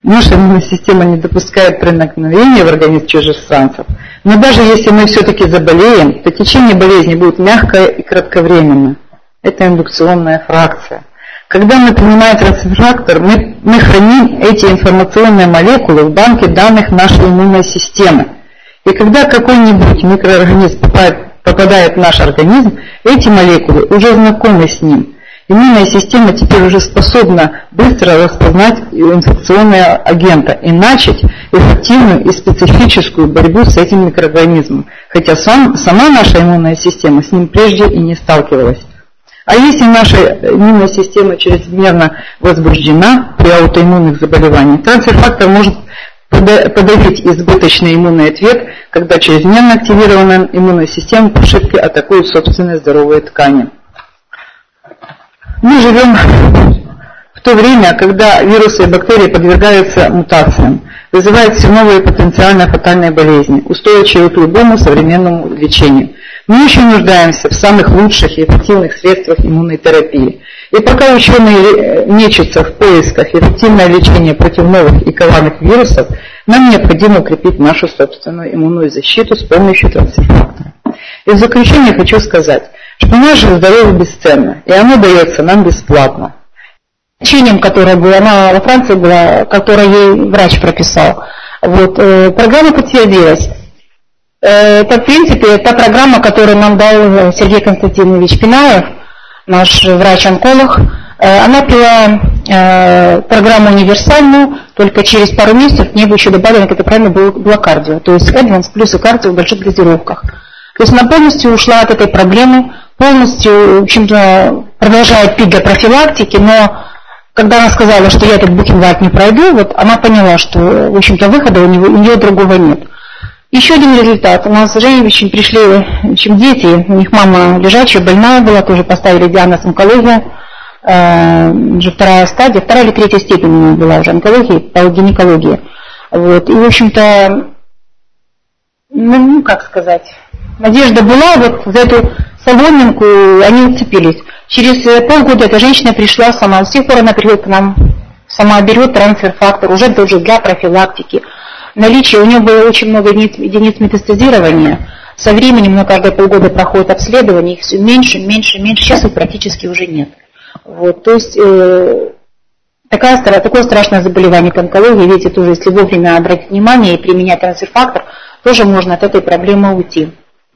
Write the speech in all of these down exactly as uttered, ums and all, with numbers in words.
Наша иммунная система не допускает проникновения в организм чужестранцев, но даже если мы все-таки заболеем, то течение болезни будет мягкое и кратковременно. Это индукционная фракция. Когда мы принимаем трансфер-фактор, мы, мы храним эти информационные молекулы в банке данных нашей иммунной системы. И когда какой-нибудь микроорганизм попадает, попадает в наш организм, эти молекулы уже знакомы с ним. Иммунная система теперь уже способна быстро распознать инфекционного агента и начать эффективную и специфическую борьбу с этим микроорганизмом, хотя сам, сама наша иммунная система с ним прежде и не сталкивалась. А если наша иммунная система чрезмерно возбуждена при аутоиммунных заболеваниях, трансфер-фактор может подавить избыточный иммунный ответ, когда чрезмерно активированная иммунная система по ошибке атакует собственные здоровые ткани. Мы живем в то время, когда вирусы и бактерии подвергаются мутациям, вызывают все новые потенциально фатальные болезни, устойчивые к любому современному лечению. Мы еще нуждаемся в самых лучших и эффективных средствах иммунной терапии. И пока ученые мечутся в поисках эффективного лечения против новых и коварных вирусов, нам необходимо укрепить нашу собственную иммунную защиту с помощью трансфер-фактора. И в заключение хочу сказать, что наше здоровье бесценно, и оно дается нам бесплатно. Лечением, которое было, она во Франции была, которое ей врач прописал. Вот, э, программа подтвердилась. Э, это, в принципе, та программа, которую нам дал Сергей Константинович Пинаев, наш врач-онколог. Э, она пила э, программу универсальную, только через пару месяцев к ней еще добавлено, как это правильно, было, было кардио. То есть Эдванс плюс и кардио в больших дозировках. То есть она полностью ушла от этой проблемы, полностью, в общем-то, продолжает пить для профилактики, но когда она сказала, что я этот бухенвальд не пройду, вот она поняла, что, в общем-то, выхода у, него, у нее другого нет. Еще один результат. У нас с Женевичем пришли в общем, дети, у них мама лежачая, больная была, тоже поставили диагноз онкология, э, уже вторая стадия, вторая или третья степень у нее была уже онкология, гинекология. Вот. И, в общем-то, ну, как сказать, надежда была, вот за эту соломинку они уцепились. Через полгода эта женщина пришла сама, с тех пор она приходит к нам, сама берет трансфер-фактор, уже тоже для профилактики. Наличие, у нее было очень много единиц, единиц метастазирования, со временем, но каждые полгода проходит обследование, их все меньше, меньше, меньше, сейчас их практически уже нет. Вот, то есть э, такая, такое страшное заболевание, как онкология, видите, тоже, если вовремя обратить внимание и применять трансфер-фактор, тоже можно от этой проблемы уйти.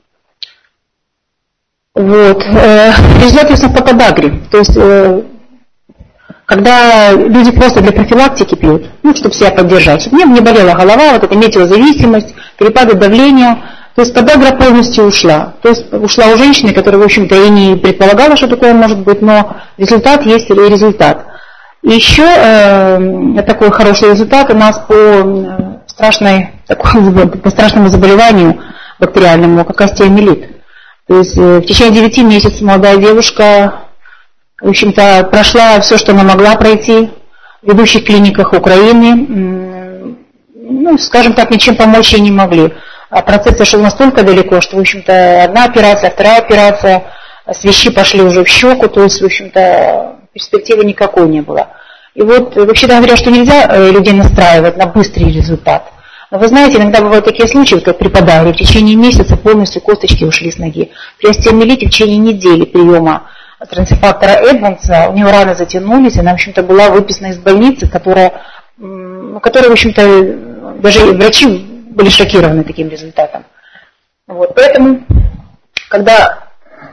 Вот. Результаты по подагре. То есть, э, когда люди просто для профилактики пьют, ну, чтобы себя поддержать, чтобы мне не болела голова, вот эта метеозависимость, перепады давления, то есть подагра полностью ушла. То есть ушла у женщины, которая, в общем-то, и не предполагала, что такое может быть, но результат есть и результат. Еще э, такой хороший результат у нас по, страшной, такой, по страшному заболеванию бактериальному, как остеомиелит. То есть в течение девяти месяцев молодая девушка, в общем-то, прошла все, что она могла пройти в ведущих клиниках Украины. Ну, скажем так, ничем помочь ей не могли. А процесс зашел настолько далеко, что, в общем-то, одна операция, вторая операция, свищи пошли уже в щеку, то есть, в общем-то, перспективы никакой не было. И вот, вообще-то говоря, что нельзя людей настраивать на быстрый результат. Но вы знаете, иногда бывают такие случаи, как при подагре, в течение месяца полностью косточки ушли с ноги. При остеомиелите в течение недели приема трансфер-фактора Эдванса у нее раны затянулись, она, в общем-то, была выписана из больницы, которая, которая в общем-то, даже врачи были шокированы таким результатом. Вот, поэтому, когда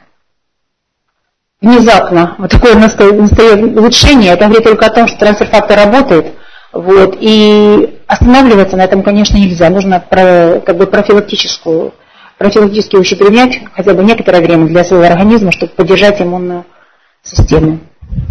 внезапно вот такое настает улучшение, это говорит только о том, что трансфер-фактор работает. Вот, и останавливаться на этом, конечно, нельзя. Нужно про, как бы профилактическую, профилактически ущемлять хотя бы некоторое время для своего организма, чтобы поддержать иммунную систему.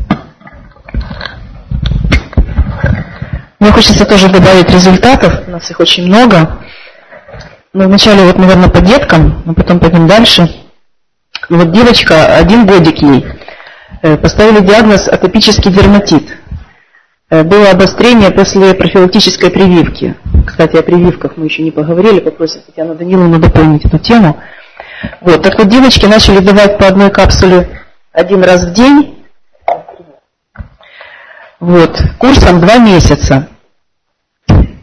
Мне хочется тоже добавить результатов, у нас их очень много. Мы вначале, вот, наверное, по деткам, а потом пойдем дальше. Вот девочка, один годик ей, поставили диагноз атопический дерматит. Было обострение после профилактической прививки. Кстати, о прививках мы еще не поговорили, попросим Татьяну Даниловну дополнить эту тему. Вот, так вот, девочки начали давать по одной капсуле один раз в день. Вот, курсом два месяца.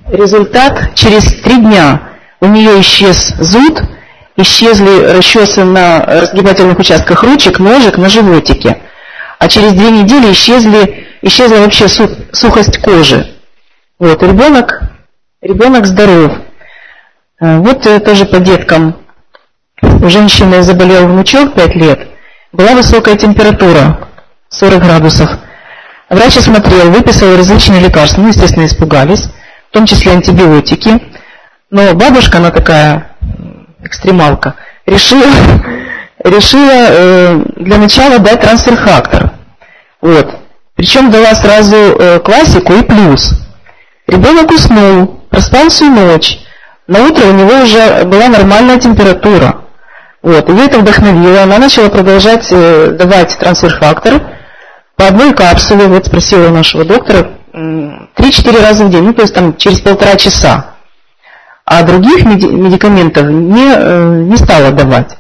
результат: через три дня у нее исчез зуд, исчезли расчесы на разгибательных участках ручек, ножек, на животике. А через две недели исчезли, исчезла вообще сухость кожи. Вот, ребенок, ребенок здоров. Вот тоже по деткам. У женщины заболел внучок пять лет, была высокая температура, сорок градусов. Врач осмотрел, выписал различные лекарства, ну, естественно, испугались, в том числе антибиотики. Но бабушка, она такая экстремалка, решила, решила э, для начала дать трансфер-фактор. Вот. Причем дала сразу э, классику и плюс. Ребенок уснул, проспал всю ночь. На утро у него уже была нормальная температура. Вот. Ее это вдохновило. Она начала продолжать э, давать трансфер-фактор по одной капсуле. Вот спросила у нашего доктора, три-четыре раза в день, ну то есть там через полтора часа. А других медикаментов не, не стала давать.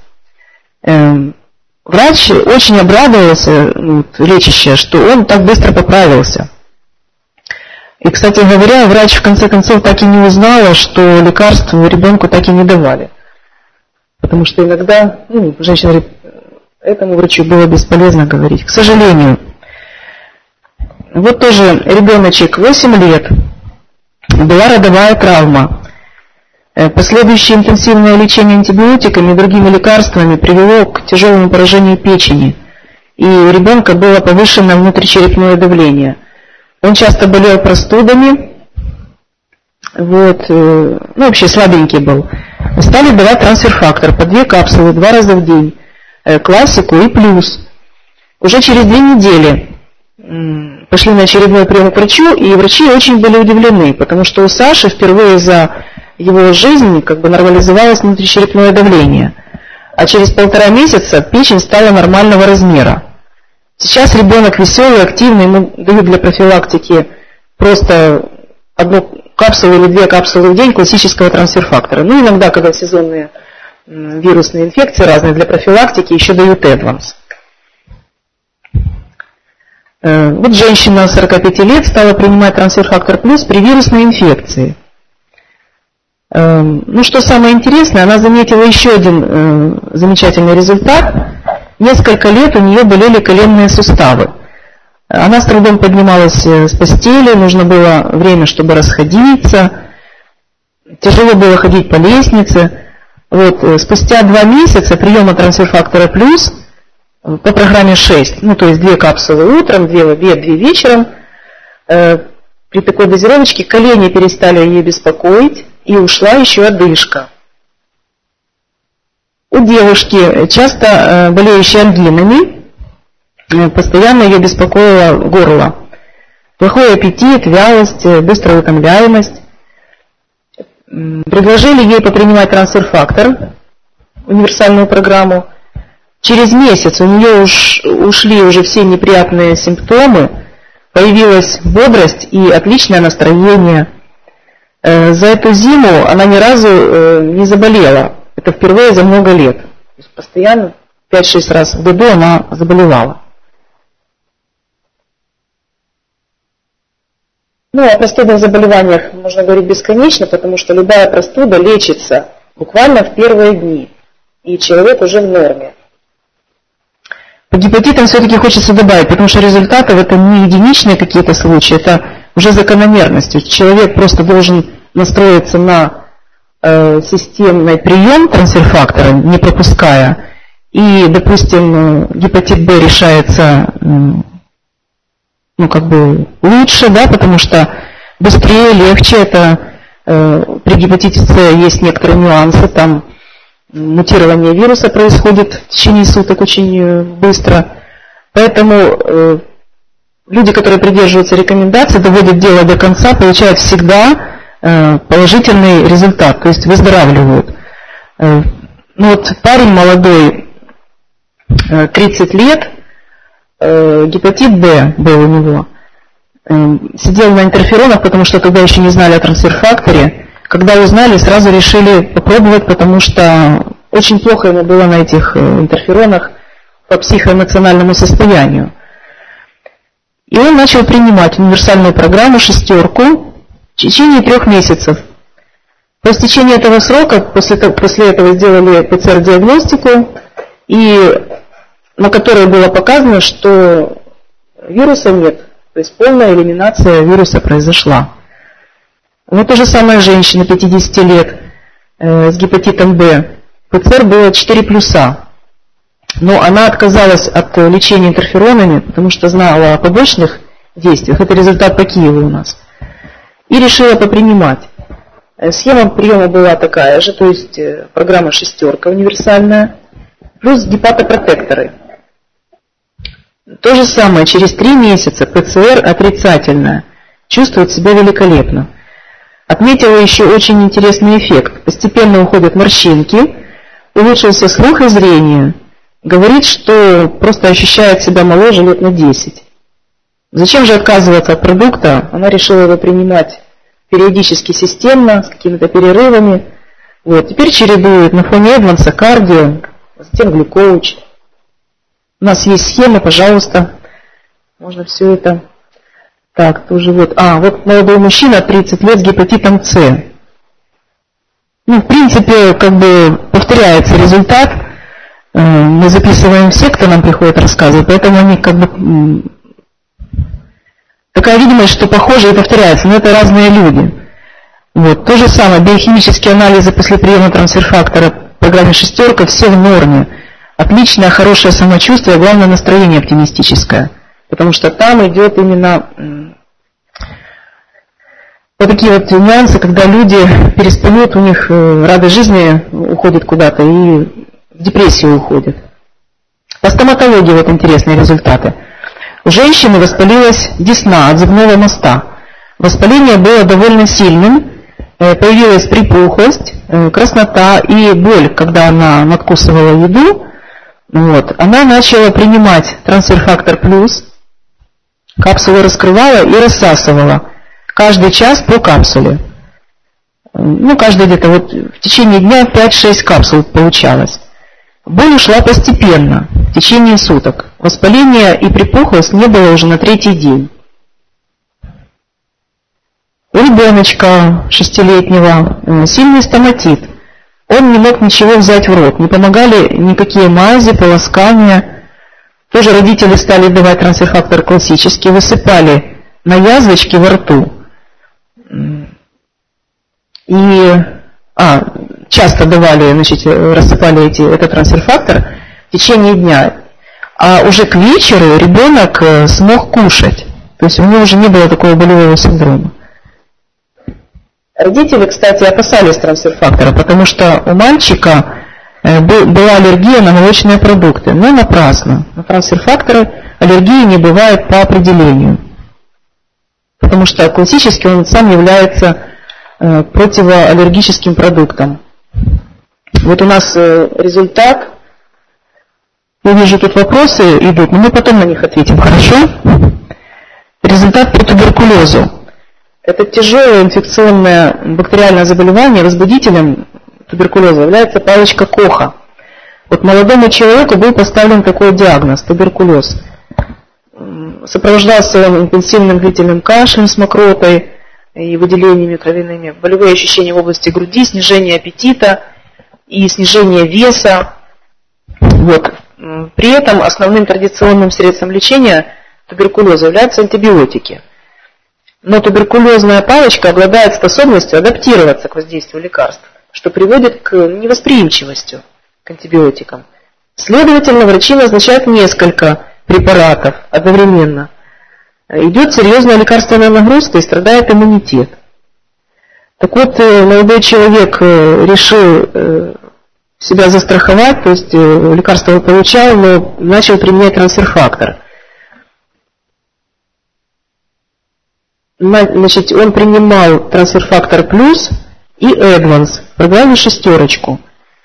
Врач очень обрадовался, ну, лечащая, что он так быстро поправился. И, кстати говоря, врач в конце концов так и не узнала, что лекарства ребенку так и не давали. Потому что иногда, ну, женщина говорит, этому врачу было бесполезно говорить. К сожалению. Вот тоже ребеночек, восемь лет, была родовая травма. Последующее интенсивное лечение антибиотиками и другими лекарствами привело к тяжелому поражению печени. И у ребенка было повышенное внутричерепное давление. Он часто болел простудами, вот, ну вообще слабенький был. Стали давать трансфер-фактор по две капсулы два раза в день, классику и плюс. Уже через две недели пошли на очередной прием к врачу, и врачи очень были удивлены, потому что у Саши впервые за его жизнь как бы нормализовалось внутричерепное давление. А через полтора месяца печень стала нормального размера. Сейчас ребенок веселый, активный, ему дают для профилактики просто одну капсулу или две капсулы в день классического трансфер-фактора. Ну, иногда, когда сезонные вирусные инфекции разные, для профилактики еще дают Эдванс. Вот женщина сорока пяти лет стала принимать трансфер-фактор плюс при вирусной инфекции. Ну, что самое интересное, она заметила еще один э, замечательный результат. Несколько лет у нее болели коленные суставы. Она с трудом поднималась с постели, нужно было время, чтобы расходиться. Тяжело было ходить по лестнице. Вот, э, спустя два месяца приема трансфер-фактора плюс э, по программе шесть, ну, то есть две капсулы утром, две в обед, две вечером, э, при такой дозировочке колени перестали ее беспокоить. И ушла еще одышка. У девушки, часто болеющей ангинами, постоянно ее беспокоило горло. Плохой аппетит, вялость, быстрая утомляемость. Предложили ей попринимать трансфер-фактор, универсальную программу. Через месяц у нее уж, ушли уже все неприятные симптомы, появилась бодрость и отличное настроение. За эту зиму она ни разу не заболела. Это впервые за много лет. То есть постоянно пять-шесть раз в году она заболевала. Ну, о простудных заболеваниях можно говорить бесконечно, потому что любая простуда лечится буквально в первые дни. И человек уже в норме. По гепатитам все-таки хочется добавить, потому что результаты в этом не единичные какие-то случаи, это уже закономерность. Человек просто должен настроиться на э, системный прием трансфер-фактора, не пропуская. И, допустим, гепатит Б решается э, ну, как бы лучше, да, потому что быстрее, легче. Это э, при гепатите С есть некоторые нюансы, там мутирование вируса происходит в течение суток очень быстро. Поэтому э, люди, которые придерживаются рекомендаций, доводят дело до конца, получают всегда э, положительный результат, то есть выздоравливают. Э, ну вот парень молодой, э, тридцать лет, э, гепатит Б был у него, э, сидел на интерферонах, потому что тогда еще не знали о трансфер-факторе. Когда узнали, сразу решили попробовать, потому что очень плохо ему было на этих интерферонах по психоэмоциональному состоянию. И он начал принимать универсальную программу «шестерку». в течение трех месяцев. По истечении этого срока, после, после этого сделали ПЦР-диагностику, и на которой было показано, что вируса нет, то есть полная элиминация вируса произошла. Вот то же самое женщина пятидесяти лет э, с гепатитом Б. ПЦР было четыре плюса. Но она отказалась от лечения интерферонами, потому что знала о побочных действиях. Это результат по Киеву у нас. И решила попринимать. Схема приема была такая же, то есть программа шестерка универсальная, плюс гепатопротекторы. То же самое, через три месяца ПЦР отрицательная, чувствует себя великолепно. Отметила еще очень интересный эффект. Постепенно уходят морщинки, улучшился слух и зрение. Говорит, что просто ощущает себя моложе лет на десять. Зачем же отказываться от продукта? Она решила его принимать периодически, системно, с какими-то перерывами. Вот. Теперь чередует на фоне Эдванса кардио, затем глюкоуч. У нас есть схема, пожалуйста. Можно все это. Так, тоже вот. А, вот молодой мужчина, тридцать лет, с гепатитом С. Ну, в принципе, как бы повторяется результат. Мы записываем все, кто нам приходит рассказывать, поэтому они как бы... Такая видимость, что похоже и повторяется, но это разные люди. Вот. То же самое, биохимические анализы после приема трансфер-фактора в программе «Шестерка» все в норме. Отличное, хорошее самочувствие, главное настроение оптимистическое. Потому что там идет именно вот такие вот нюансы, когда люди перестают, у них радость жизни уходит куда-то и в депрессию уходит. По стоматологии вот интересные результаты. У женщины воспалилась десна от зубного моста. Воспаление было довольно сильным, появилась припухлость, краснота и боль, когда она надкусывала еду. Вот. Она начала принимать трансфер-фактор плюс, капсулу раскрывала и рассасывала. Каждый час по капсуле. Ну, каждый где-то вот в течение дня пять-шесть капсул получалось. Боль ушла постепенно, в течение суток. Воспаления и припухлость не было уже на третий день. У ребеночка шестилетнего сильный стоматит. Он не мог ничего взять в рот. Не помогали никакие мази, полоскания. Тоже родители стали давать трансфер-фактор классический, высыпали на язвочки во рту. И... А, часто давали, значит, рассыпали эти, этот трансфер-фактор в течение дня. А уже к вечеру ребенок смог кушать. То есть у него уже не было такого болевого синдрома. Родители, кстати, опасались трансфер-фактора, потому что у мальчика была аллергия на молочные продукты. Но напрасно. На трансфер-факторы аллергии не бывает по определению. Потому что классически он сам является противоаллергическим продуктом. Вот у нас результат. Я вижу, тут вопросы идут, но мы потом на них ответим, хорошо? Результат по туберкулезу. Это тяжелое инфекционное бактериальное заболевание. Возбудителем туберкулеза является палочка Коха. Вот молодому человеку был поставлен такой диагноз – туберкулез. Сопровождался он интенсивным длительным кашлем с мокротой и выделениями кровяными, болевые ощущения в области груди, снижение аппетита и снижение веса. Вот. При этом основным традиционным средством лечения туберкулеза являются антибиотики. Но туберкулезная палочка обладает способностью адаптироваться к воздействию лекарств, что приводит к невосприимчивости к антибиотикам. Следовательно, врачи назначают несколько препаратов одновременно. Идет серьезная лекарственная нагрузка и страдает иммунитет. Так вот, молодой человек решил себя застраховать, то есть лекарство получал, но начал применять трансфер-фактор. Значит, он принимал трансфер-фактор плюс и Эдванс в программе шестерочку.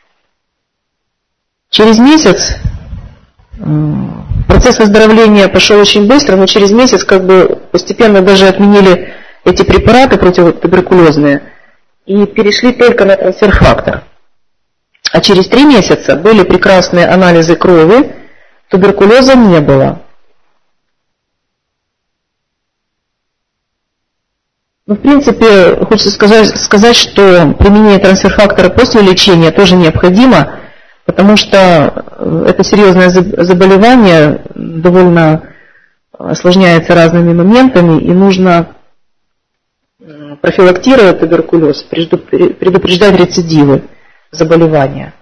Через месяц процесс выздоровления пошел очень быстро, но через месяц как бы постепенно даже отменили эти препараты противотуберкулезные и перешли только на трансфер-фактор. А через три месяца были прекрасные анализы крови, туберкулеза не было. Ну, в принципе, хочется сказать, сказать, что применение трансфер-фактора после лечения тоже необходимо, потому что это серьезное заболевание, довольно осложняется разными моментами, и нужно профилактировать туберкулез, предупреждать рецидивы заболевания.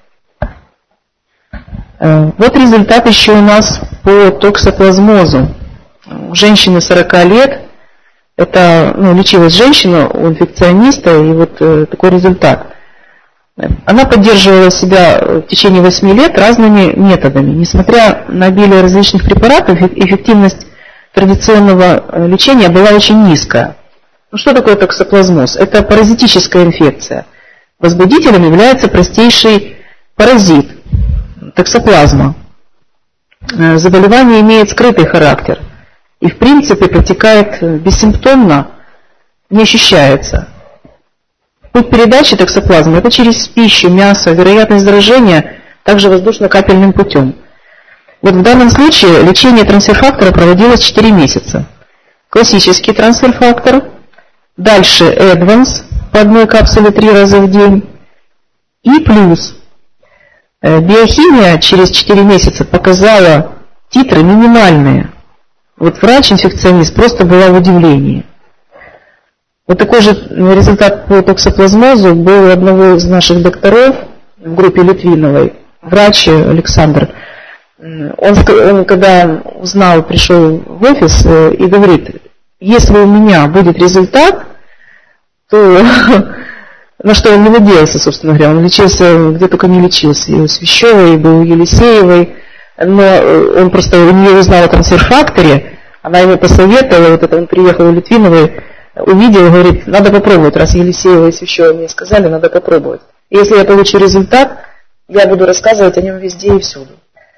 Вот результат еще у нас по токсоплазмозу. У женщины сорока лет, это, ну, лечилась женщина у инфекциониста, и вот э, такой результат. Она поддерживала себя в течение восьми лет разными методами. Несмотря на обилие различных препаратов, эффективность традиционного лечения была очень низкая. Ну, что такое токсоплазмоз? Это паразитическая инфекция. Возбудителем является простейший паразит, токсоплазма. Заболевание имеет скрытый характер и, в принципе, протекает бессимптомно, не ощущается. Путь передачи токсоплазмы – это через пищу, мясо, вероятность заражения также воздушно-капельным путем. Вот в данном случае лечение трансфер-фактора проводилось четыре месяца. Классический трансфер-фактор, дальше Advance по одной капсуле три раза в день и плюс. Биохимия через четыре месяца показала титры минимальные. Вот врач-инфекционист просто была в удивлении. Вот такой же результат по токсоплазмозу был у одного из наших докторов в группе Литвиновой, врач Александр. Он, он когда узнал, пришел в офис и говорит: если у меня будет результат, то на что он не надеялся, собственно говоря. Он лечился, где только не лечился. И у Свящевой, и был у Елисеевой. Но он просто у нее узнал о трансфер-факторе. Она ему посоветовала, вот это он приехал у Литвиновой, увидел и говорит: надо попробовать. Раз Елисеева и Свящева мне сказали, надо попробовать. И если я получу результат, я буду рассказывать о нем везде и всюду.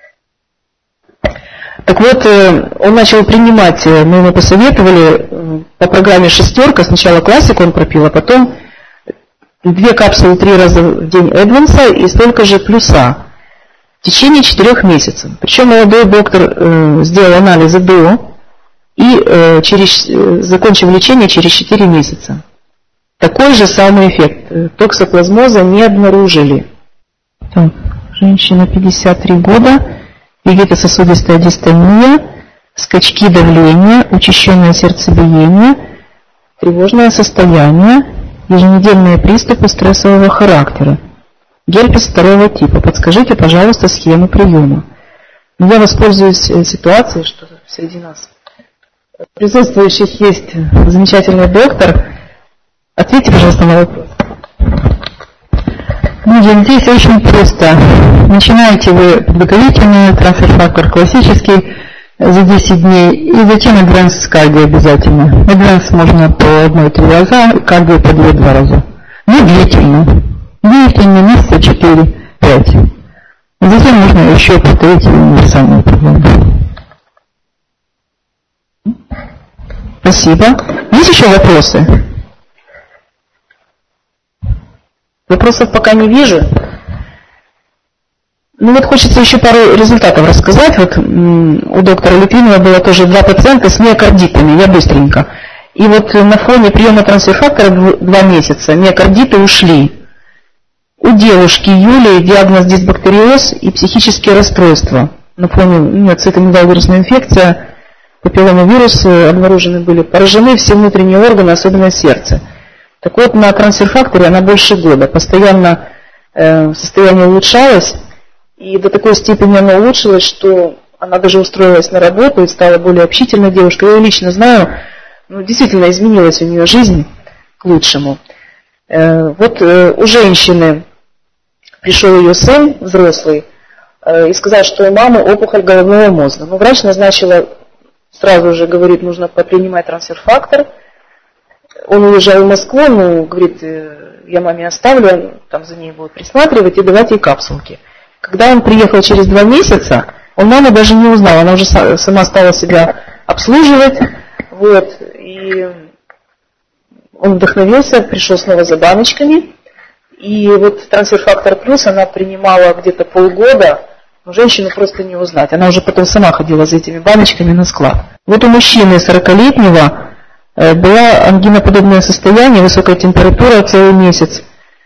Так вот, он начал принимать, мы ему посоветовали, по программе «Шестерка», сначала классику он пропил, а потом две капсулы три раза в день Эдванса и столько же плюса в течение четырех месяцев. Причем молодой доктор э, сделал анализы до и э, через, э, закончив лечение через четыре месяца. Такой же самый эффект. Токсоплазмоза не обнаружили. Так, женщина пятьдесят три года. Вегетососудистая дистония, скачки давления, учащенное сердцебиение, тревожное состояние, еженедельные приступы стрессового характера, герпес второго типа. Подскажите, пожалуйста, схему приема. Я воспользуюсь ситуацией, что среди нас присутствующих есть замечательный доктор. Ответьте, пожалуйста, на вопрос. Ну, здесь очень просто. Начинаете вы подготовительный трансфер-фактор классический за десять дней, и затем Advance с кардио обязательно. Advance можно по одной-три раза, кардио по два раза. Ну, длительно. Длительно, месяца четыре-пять. Затем можно еще повторить универсальную программу. Спасибо. Есть еще вопросы? Вопросов пока не вижу. Ну вот хочется еще пару результатов рассказать. Вот у доктора Литвинова было тоже два пациента с миокардитами. Я быстренько. И вот на фоне приема трансфер-фактора два месяца миокардиты ушли. У девушки Юлии диагноз дисбактериоз и психические расстройства. На фоне цитомегаловирусная инфекция, папилломавирусы обнаружены были. Поражены все внутренние органы, особенно сердце. Так вот, на трансфер-факторе она больше года. Постоянно э, состояние улучшалось, и до такой степени оно улучшилось, что она даже устроилась на работу и стала более общительной девушкой. Я ее лично знаю, ну, действительно изменилась у нее жизнь к лучшему. Э, вот э, у женщины пришел ее сын, взрослый, э, и сказал, что у мамы опухоль головного мозга. Но врач назначила, сразу же говорит, нужно принимать трансфер-фактор. Он уезжал в Москву, ну, говорит, я маме оставлю, там за ней будут присматривать и давать ей капсулки. Когда он приехал через два месяца, он маму даже не узнал, она уже сама стала себя обслуживать, вот, и он вдохновился, пришел снова за баночками, и вот трансфер-фактор плюс она принимала где-то полгода, но женщину просто не узнать, она уже потом сама ходила за этими баночками на склад. Вот у мужчины сорокалетнего Была ангиноподобное состояние, высокая температура целый месяц.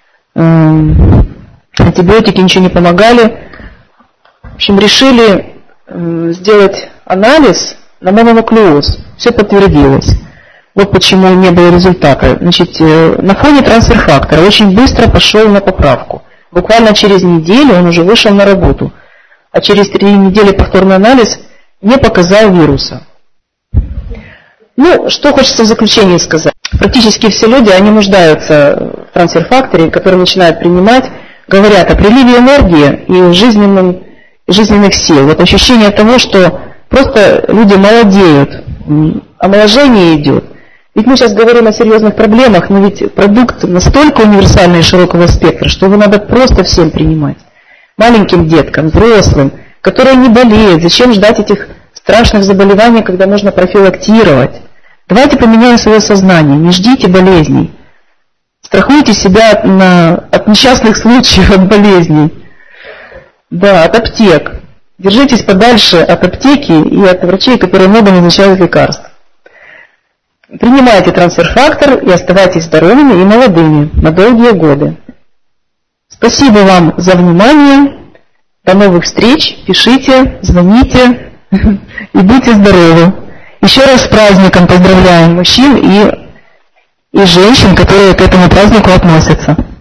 Антибиотики ничего не помогали. В общем, решили сделать анализ на мононуклеоз. Все подтвердилось. Вот почему не было результата. Значит, на фоне трансфер-фактора очень быстро пошел на поправку. Буквально через неделю он уже вышел на работу. А через три недели повторный анализ не показал вируса. Ну, что хочется в заключение сказать. Практически все люди, они нуждаются в трансфер-факторе, который начинают принимать, говорят о приливе энергии и жизненном, жизненных сил. Вот ощущение того, что просто люди молодеют, омоложение идет. Ведь мы сейчас говорим о серьезных проблемах, но ведь продукт настолько универсальный и широкого спектра, что его надо просто всем принимать. Маленьким деткам, взрослым, которые не болеют. Зачем ждать этих страшных заболеваний, когда можно профилактировать? Давайте поменяем свое сознание, не ждите болезней. Страхуйте себя на, от несчастных случаев, от болезней. Да, от аптек. Держитесь подальше от аптеки и от врачей, которые много назначают лекарств. Принимайте трансфер-фактор и оставайтесь здоровыми и молодыми на долгие годы. Спасибо вам за внимание. До новых встреч. Пишите, звоните и будьте здоровы. Еще раз с праздником поздравляем мужчин и, и женщин, которые к этому празднику относятся.